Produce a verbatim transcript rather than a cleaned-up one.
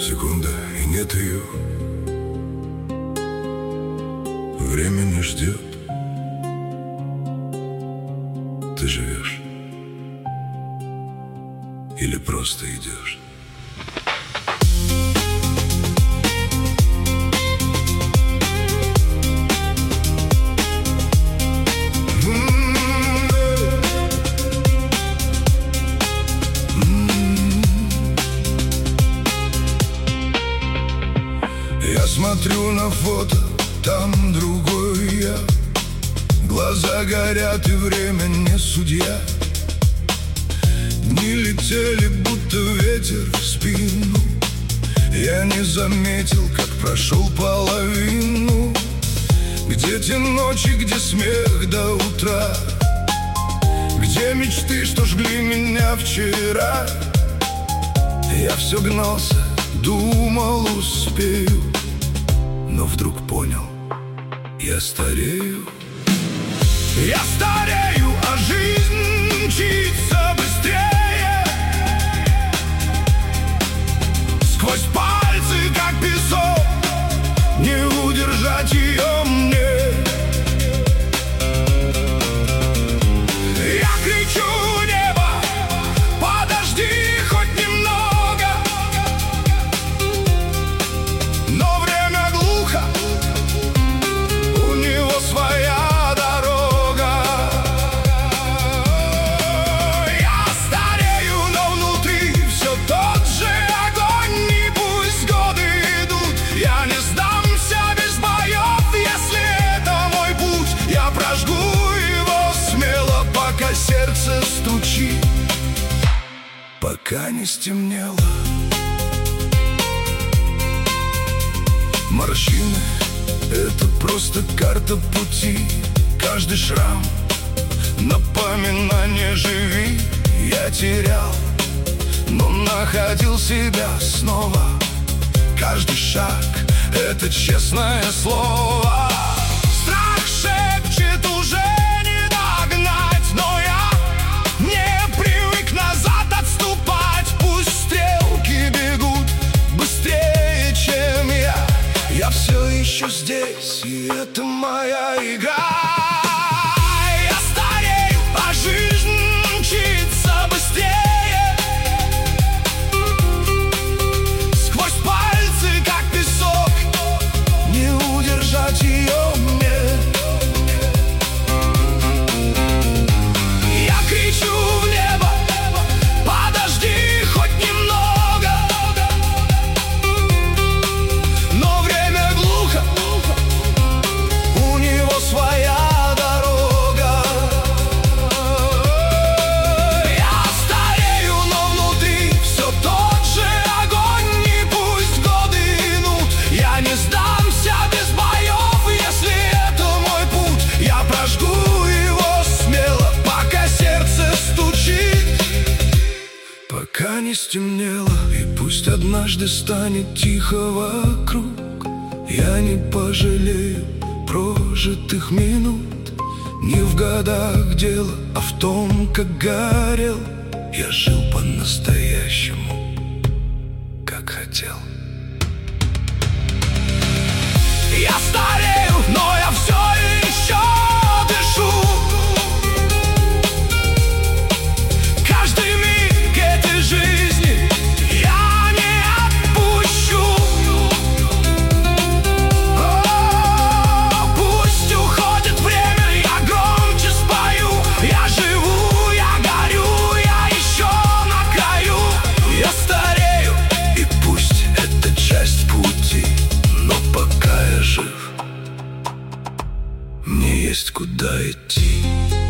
Секунда, и нет ее. Время не ждет. Ты живешь или просто идешь? Я смотрю на фото, там другой я. Глаза горят, и время не судья. Дни летели, будто ветер в спину. Я не заметил, как прошел половину. Где те ночи, где смех до утра? Где мечты, что жгли меня вчера? Я все гнался, думал, успею, но вдруг понял, я старею. Я старею, а жизнь мчится быстрее. Сквозь пальцы, как песок, не удержать ее мне. Я кричу в небо: подожди хоть немного. Но время глухо, у него своя. Сердце стучит, пока не стемнело. Морщины — это просто карта пути. Каждый шрам — напоминание: живи. Я терял, но находил себя снова. Каждый шаг — это честное слово. Страх шепчет: уже не догнать, но я не привык назад отступать. Пусть стрелки бегут быстрее, чем я. Я все еще здесь, и это моя игра. Я старею, а жизнь мчится быстрее. Сквозь пальцы, как песок, не удержать ее мне. Пока не стемнело, и пусть однажды станет тихо вокруг, я не пожалею прожитых минут. Не в годах дело, а в том, как горел. Я жил по-настоящему, как хотел. Я старею, но я все еще дышу. Жизни я не отпущу. О, пусть уходит время, я громче спою. Я живу, я горю, я еще на краю. Я старею, и пусть это часть пути, но пока я жив, мне есть куда идти.